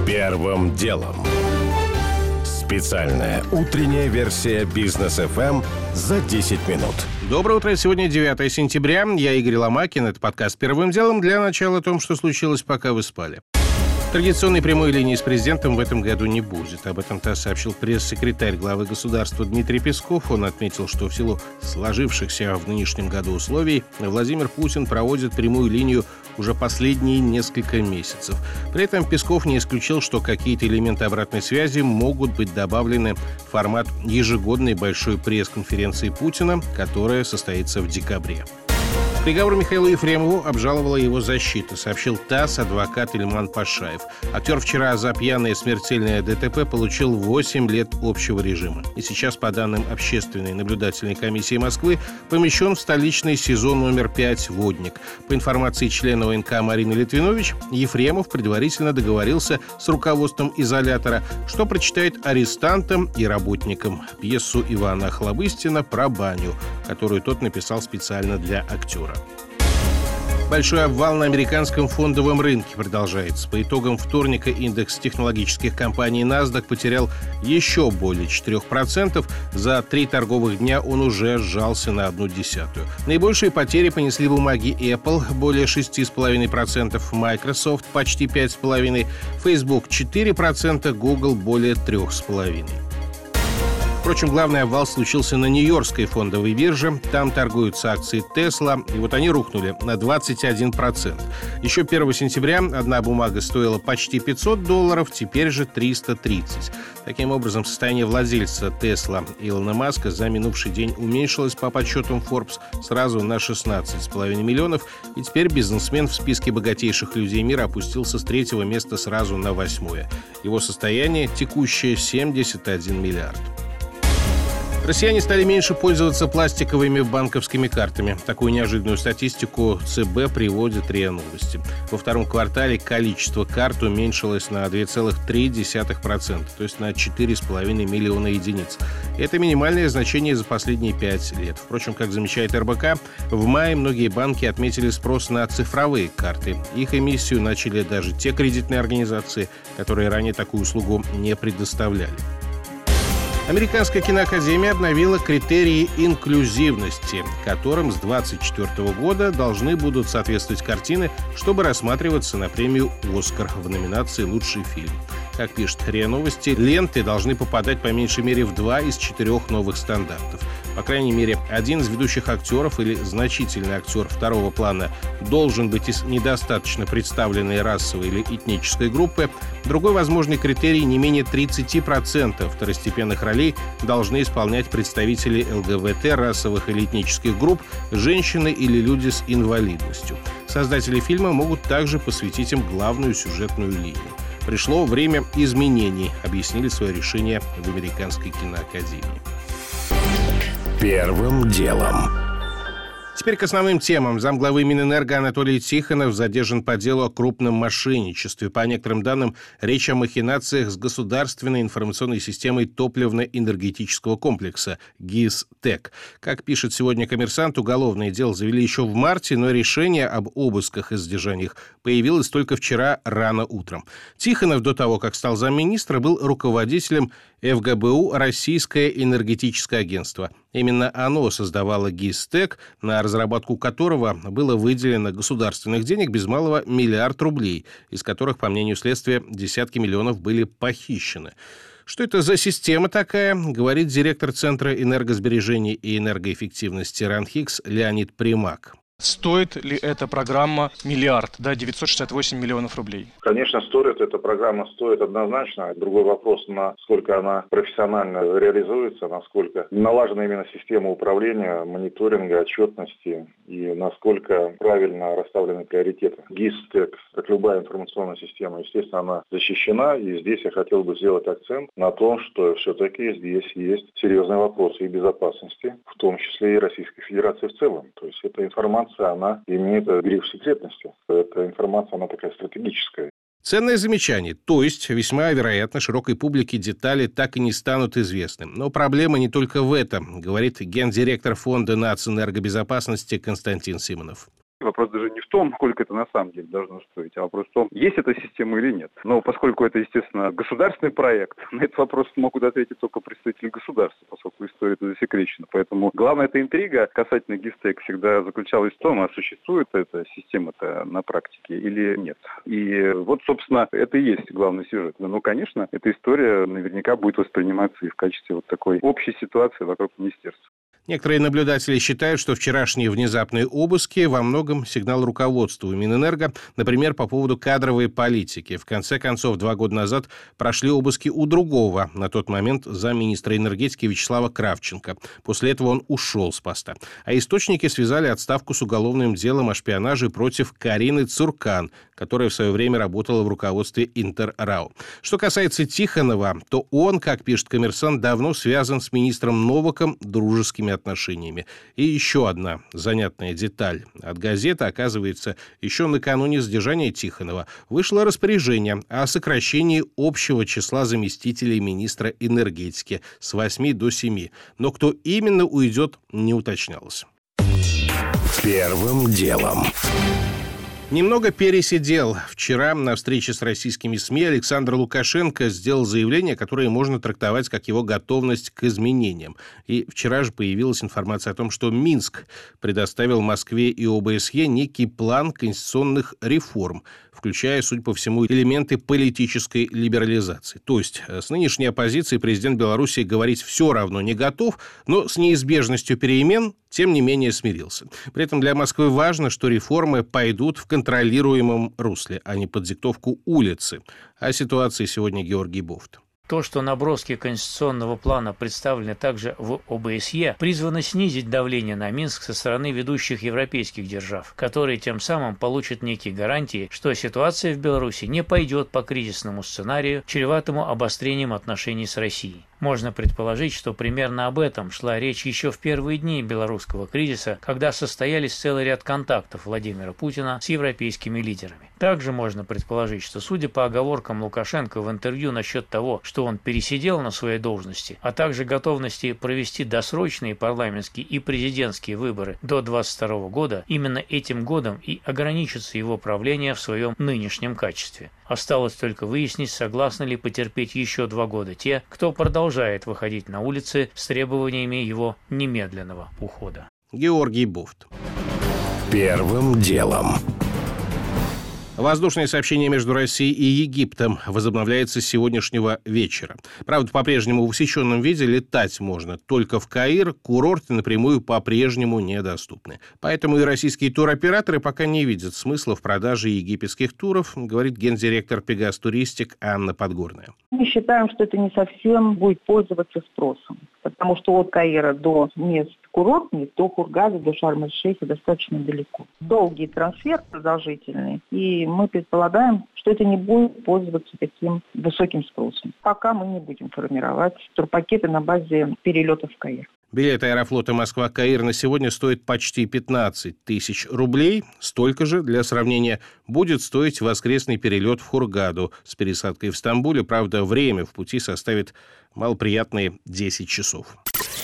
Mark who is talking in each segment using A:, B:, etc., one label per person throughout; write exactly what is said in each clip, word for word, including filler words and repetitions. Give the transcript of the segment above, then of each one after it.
A: Первым делом. Специальная утренняя версия Бизнес эф эм за десять минут.
B: Доброе утро. Сегодня девятое сентября. Я Игорь Ломакин. Это подкаст «Первым делом». Для начала о том, что случилось, пока вы спали. Традиционной прямой линии с президентом в этом году не будет. Об этом ТАСС сообщил пресс-секретарь главы государства Дмитрий Песков. Он отметил, что в силу сложившихся в нынешнем году условий Владимир Путин проводит прямую линию уже последние несколько месяцев. При этом Песков не исключил, что какие-то элементы обратной связи могут быть добавлены в формат ежегодной большой пресс-конференции Путина, которая состоится в декабре. Приговор Михаилу Ефремову обжаловала его защита, сообщил ТАСС адвокат Ильман Пашаев. Актер вчера за пьяное смертельное ДТП получил восемь лет общего режима. И сейчас, по данным Общественной наблюдательной комиссии Москвы, помещен в столичный СИЗО номер пять «Водник». По информации члена ОНК Марины Литвинович, Ефремов предварительно договорился с руководством изолятора, что прочитает арестантам и работникам пьесу Ивана Охлобыстина про баню, которую тот написал специально для актера. Большой обвал на американском фондовом рынке продолжается. По итогам вторника индекс технологических компаний NASDAQ потерял еще более четырех процентов. За три торговых дня он уже сжался на одну десятую. Наибольшие потери понесли бумаги Apple – более шесть целых пять десятых процента, Microsoft – почти пять целых пять десятых процента, Facebook – четыре процента, Google – более три целых пять десятых процента. Впрочем, главный обвал случился на Нью-Йоркской фондовой бирже. Там торгуются акции Tesla, и вот они рухнули на двадцать один процент. Еще первого сентября одна бумага стоила почти пятьсот долларов, теперь же триста тридцать. Таким образом, состояние владельца Tesla Илона Маска за минувший день уменьшилось по подсчетам Forbes сразу на шестнадцать целых пять десятых миллионов, и теперь бизнесмен в списке богатейших людей мира опустился с третьего места сразу на восьмое. Его состояние текущее семьдесят один миллиард. Россияне стали меньше пользоваться пластиковыми банковскими картами. Такую неожиданную статистику ЦБ приводит РИА Новости. Во втором квартале количество карт уменьшилось на два целых три десятых процента, то есть на четыре целых пять десятых миллиона единиц. Это минимальное значение за последние пять лет. Впрочем, как замечает эр бэ ка, в мае многие банки отметили спрос на цифровые карты. Их эмиссию начали даже те кредитные организации, которые ранее такую услугу не предоставляли. Американская киноакадемия обновила критерии инклюзивности, которым с двадцать четвёртого года должны будут соответствовать картины, чтобы рассматриваться на премию «Оскар» в номинации «Лучший фильм». Как пишет РИА Новости, ленты должны попадать по меньшей мере в два из четырех новых стандартов. По крайней мере, один из ведущих актеров или значительный актер второго плана должен быть из недостаточно представленной расовой или этнической группы. Другой возможный критерий – не менее тридцать процентов второстепенных ролей должны исполнять представители эл гэ бэ тэ, расовых или этнических групп, женщины или люди с инвалидностью. Создатели фильма могут также посвятить им главную сюжетную линию. Пришло время изменений, объяснили свое решение в Американской киноакадемии.
A: Первым делом.
B: Теперь к основным темам. Замглавы Минэнерго Анатолий Тихонов задержан по делу о крупном мошенничестве. По некоторым данным, речь о махинациях с государственной информационной системой топливно-энергетического комплекса ГИС-ТЭК. Как пишет сегодня «Коммерсант», уголовное дело завели еще в марте, но решение об обысках и задержаниях появилось только вчера рано утром. Тихонов до того, как стал замминистра, был руководителем эф гэ бэ у «Российское энергетическое агентство». Именно оно создавало ГИС-ТЭК, на разработку которого было выделено государственных денег без малого миллиард рублей, из которых, по мнению следствия, десятки миллионов были похищены. Что это за система такая, говорит директор Центра энергосбережения и энергоэффективности РАНХИКС Леонид Примак.
C: Стоит ли эта программа миллиард, да, девятьсот шестьдесят восемь миллионов рублей?
D: Конечно, стоит. Эта программа стоит однозначно. Другой вопрос, насколько она профессионально реализуется, насколько налажена именно система управления, мониторинга, отчетности и насколько правильно расставлены приоритеты. ГИС-ТЭК, как любая информационная система, естественно, она защищена. И здесь я хотел бы сделать акцент на том, что все-таки здесь есть серьезные вопросы и безопасности, в том числе и Российской Федерации в целом. То есть эта информация она имеет гриф секретности. Эта информация, она такая стратегическая.
B: Ценное замечание. То есть, весьма вероятно, широкой публике детали так и не станут известны. Но проблема не только в этом, говорит гендиректор Фонда нацэнергобезопасности Константин Симонов.
E: Вопрос даже не в том, сколько это на самом деле должно стоить, а вопрос в том, есть эта система или нет. Но поскольку это, естественно, государственный проект, на этот вопрос могут ответить только представители государства, поскольку история это засекречена. Поэтому главная эта интрига касательно ГИСТЕК всегда заключалась в том, а существует эта система-то на практике или нет. И вот, собственно, это и есть главный сюжет. Но, конечно, эта история наверняка будет восприниматься и в качестве вот такой общей ситуации вокруг министерства.
B: Некоторые наблюдатели считают, что вчерашние внезапные обыски во многом сигнал руководству Минэнерго, например, по поводу кадровой политики. В конце концов, два года назад прошли обыски у другого, на тот момент замминистра энергетики Вячеслава Кравченко. После этого он ушел с поста. А источники связали отставку с уголовным делом о шпионаже против Карины Цуркан, которая в свое время работала в руководстве Интеррау. Что касается Тихонова, то он, как пишет «Коммерсант», давно связан с министром Новаком дружескими отношениями. И еще одна занятная деталь. От газеты, оказывается, еще накануне задержания Тихонова вышло распоряжение о сокращении общего числа заместителей министра энергетики с восьми до семи. Но кто именно уйдет, не уточнялось.
A: Первым делом.
B: Немного пересидел. Вчера на встрече с российскими СМИ Александр Лукашенко сделал заявление, которое можно трактовать как его готовность к изменениям. И вчера же появилась информация о том, что Минск предоставил Москве и ОБСЕ некий план конституционных реформ, включая, судя по всему, элементы политической либерализации. То есть с нынешней оппозицией президент Беларуси говорить все равно не готов, но с неизбежностью перемен, тем не менее, смирился. При этом для Москвы важно, что реформы пойдут в контролируемом русле, а не под диктовку улицы. О ситуации сегодня Георгий Бофт.
F: То, что наброски конституционного плана представлены также в ОБСЕ, призвано снизить давление на Минск со стороны ведущих европейских держав, которые тем самым получат некие гарантии, что ситуация в Беларуси не пойдет по кризисному сценарию, чреватому обострением отношений с Россией. Можно предположить, что примерно об этом шла речь еще в первые дни белорусского кризиса, когда состоялись целый ряд контактов Владимира Путина с европейскими лидерами. Также можно предположить, что, судя по оговоркам Лукашенко в интервью насчет того, что он пересидел на своей должности, а также готовности провести досрочные парламентские и президентские выборы до двадцать второго года, именно этим годом и ограничится его правление в своем нынешнем качестве. Осталось только выяснить, согласны ли потерпеть еще два года те, кто продолжает выходить на улицы с требованиями его немедленного ухода.
B: Георгий Бофт.
A: Первым делом.
B: Воздушное сообщение между Россией и Египтом возобновляется с сегодняшнего вечера. Правда, по-прежнему в усеченном виде летать можно только в Каир, курорты напрямую по-прежнему недоступны. Поэтому и российские туроператоры пока не видят смысла в продаже египетских туров, говорит гендиректор Пегас Туристик Анна Подгорная.
G: Мы считаем, что это не совсем будет пользоваться спросом, потому что от Каира до мест курортных, до Хургады, до Шарм-эль-Шейха достаточно далеко. Долгий трансфер, продолжительный, и мы предполагаем, что это не будет пользоваться таким высоким спросом. Пока мы не будем формировать турпакеты на базе перелетов в Каир.
B: Билет Аэрофлота Москва-Каир на сегодня стоит почти пятнадцать тысяч рублей. Столько же, для сравнения, будет стоить воскресный перелет в Хургаду с пересадкой в Стамбуле. Правда, время в пути составит малоприятные десять часов.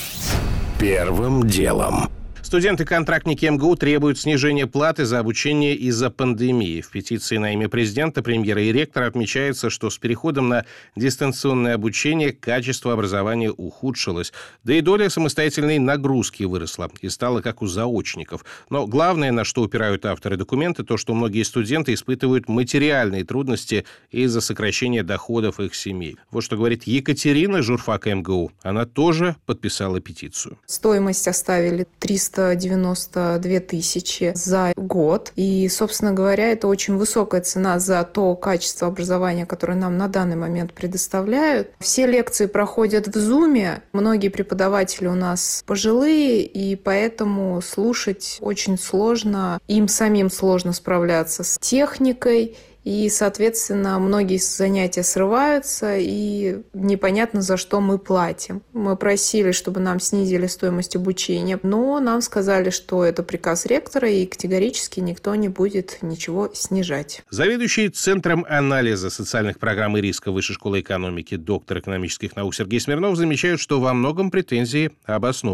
A: Первым делом.
B: Студенты-контрактники эм гэ у требуют снижения платы за обучение из-за пандемии. В петиции на имя президента, премьера и ректора отмечается, что с переходом на дистанционное обучение качество образования ухудшилось. Да и доля самостоятельной нагрузки выросла и стала как у заочников. Но главное, на что упирают авторы документа, то, что многие студенты испытывают материальные трудности из-за сокращения доходов их семей. Вот что говорит Екатерина, журфак эм гэ у. Она тоже подписала петицию.
H: Стоимость оставили триста девяносто две тысячи за год. И, собственно говоря, это очень высокая цена за то качество образования, которое нам на данный момент предоставляют. Все лекции проходят в Zoom. Многие преподаватели у нас пожилые, и поэтому слушать очень сложно. Им самим сложно справляться с техникой. И, соответственно, многие занятия срываются, и непонятно, за что мы платим. Мы просили, чтобы нам снизили стоимость обучения, но нам сказали, что это приказ ректора, и категорически никто не будет ничего снижать.
B: Заведующий Центром анализа социальных программ и риска Высшей школы экономики, доктор экономических наук Сергей Смирнов замечает, что во многом претензии обоснованы.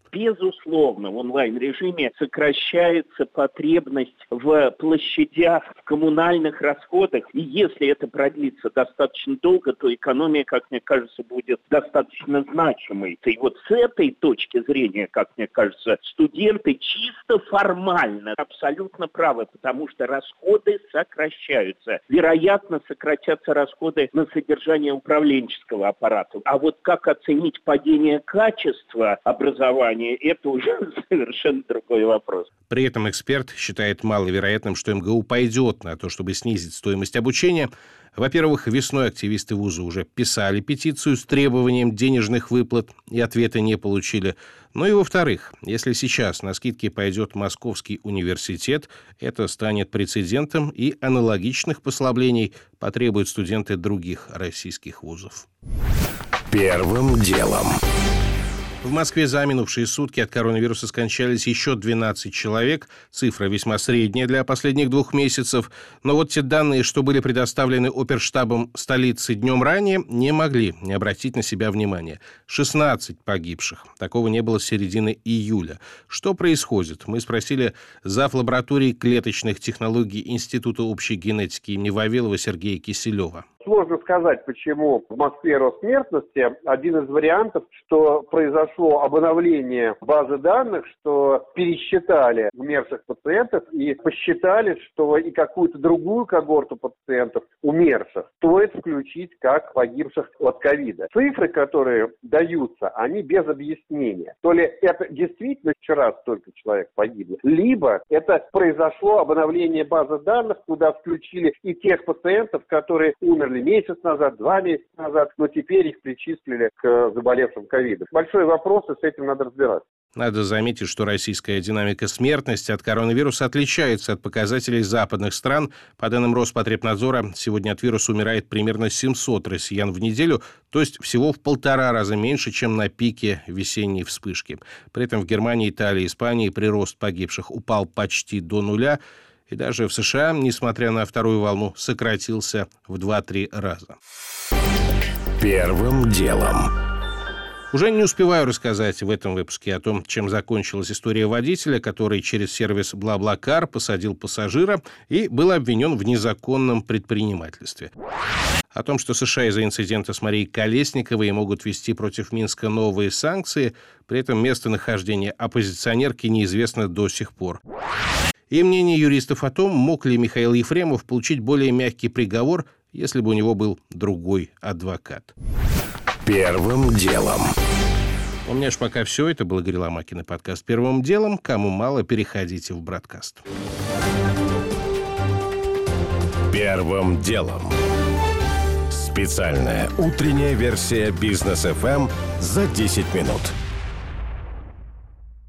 I: Безусловно, в онлайн-режиме сокращается потребность в площадях, в коммунальных расходах. И если это продлится достаточно долго, то экономия, как мне кажется, будет достаточно значимой. И вот с этой точки зрения, как мне кажется, студенты чисто формально абсолютно правы, потому что расходы сокращаются. Вероятно, сократятся расходы на содержание управленческого аппарата. А вот как оценить падение качества образования, это уже совершенно другой вопрос.
B: При этом эксперт считает маловероятным, что эм гэ у пойдет на то, чтобы снизить стоимость обучения. Во-первых, весной активисты вуза уже писали петицию с требованием денежных выплат и ответа не получили. Ну и во-вторых, если сейчас на скидки пойдет Московский университет, это станет прецедентом, и аналогичных послаблений потребуют студенты других российских вузов.
A: Первым делом.
B: В Москве за минувшие сутки от коронавируса скончались еще двенадцать человек. Цифра весьма средняя для последних двух месяцев. Но вот те данные, что были предоставлены оперштабом столицы днем ранее, не могли не обратить на себя внимания. шестнадцать погибших. Такого не было с середины июля. Что происходит? Мы спросили зав. Лаборатории клеточных технологий Института общей генетики имени Вавилова Сергея Киселева.
J: Сложно сказать, почему в Москве рост смертности. Один из вариантов, что произошло обновление базы данных, что пересчитали умерших пациентов и посчитали, что и какую-то другую когорту пациентов умерших стоит включить как погибших от ковида. Цифры, которые даются, они без объяснения. То ли это действительно вчера столько человек погибло, либо это произошло обновление базы данных, куда включили и тех пациентов, которые умерли месяц назад, два месяца назад, но теперь их причислили к заболевшим ковидом. Большой вопрос, и с этим надо разбираться.
B: Надо заметить, что российская динамика смертности от коронавируса отличается от показателей западных стран. По данным Роспотребнадзора, сегодня от вируса умирает примерно семьсот россиян в неделю, то есть всего в полтора раза меньше, чем на пике весенней вспышки. При этом в Германии, Италии и Испании прирост погибших упал почти до нуля. И даже в США, несмотря на вторую волну, сократился в два-три раза.
A: Первым делом.
B: Уже не успеваю рассказать в этом выпуске о том, чем закончилась история водителя, который через сервис BlaBlaCar посадил пассажира и был обвинен в незаконном предпринимательстве. О том, что США из-за инцидента с Марией Колесниковой могут ввести против Минска новые санкции, при этом местонахождение оппозиционерки неизвестно до сих пор. И мнение юристов о том, мог ли Михаил Ефремов получить более мягкий приговор, если бы у него был другой адвокат.
A: Первым делом.
B: У меня ж пока все. Это был Игорь Ломакин и подкаст «Первым делом». Кому мало, переходите в Бродкаст.
A: Первым делом. Специальная утренняя версия Бизнес эф эм за десять минут.